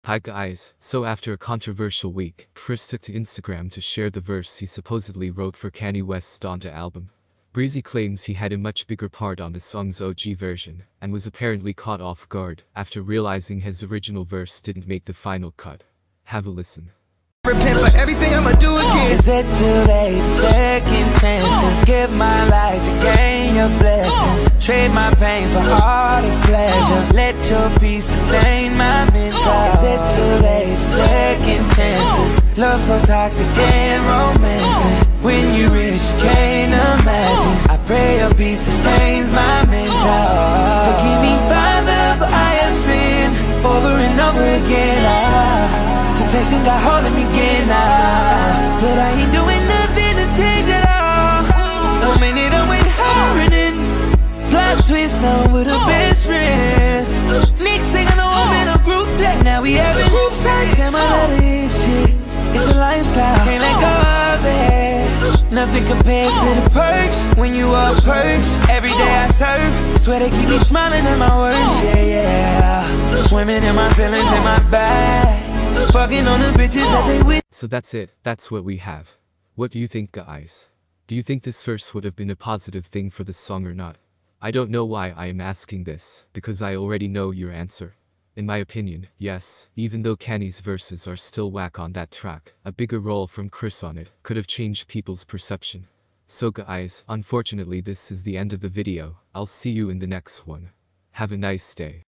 Hi guys, so after a controversial week, Chris took to Instagram to share the verse he supposedly wrote for Kanye West's Donda album. Breezy claims he had a much bigger part on the song's OG version, and was apparently caught off guard after realizing his original verse didn't make the final cut. Have a listen. Repent for everything I'ma do again. Is it too late for second chances? Give my life to gain your blessings. Trade my pain for all the pleasure. Let your peace sustain my mental. Is it too late for second chances? Love so toxic and romancing. When you rich, you can't imagine. I pray your peace sustains my mental. Forgive me, Father, for I have sinned over and over again. Temptation got hold of me again now, but I ain't doing nothing to change it all. 1 minute I'm with her and then plot twist, now I'm with a best friend. Next thing I know I'm in a group text, now we having group sex. Am I not this shit? It's a lifestyle, can't let go of it. Nothing compares to the perks when you are perks. Every day I surf, swear they keep me smiling at my words. Yeah, swimming in my feelings in my bag. Fucking on the bitches that they with. So that's it, that's what we have. What do you think, guys? Do you think this verse would have been a positive thing for this song or not? I don't know why I am asking this, because I already know your answer. In my opinion, yes, even though Kanye's verses are still whack on that track, a bigger role from Chris on it could have changed people's perception. So guys, unfortunately this is the end of the video. I'll see you in the next one. Have a nice day.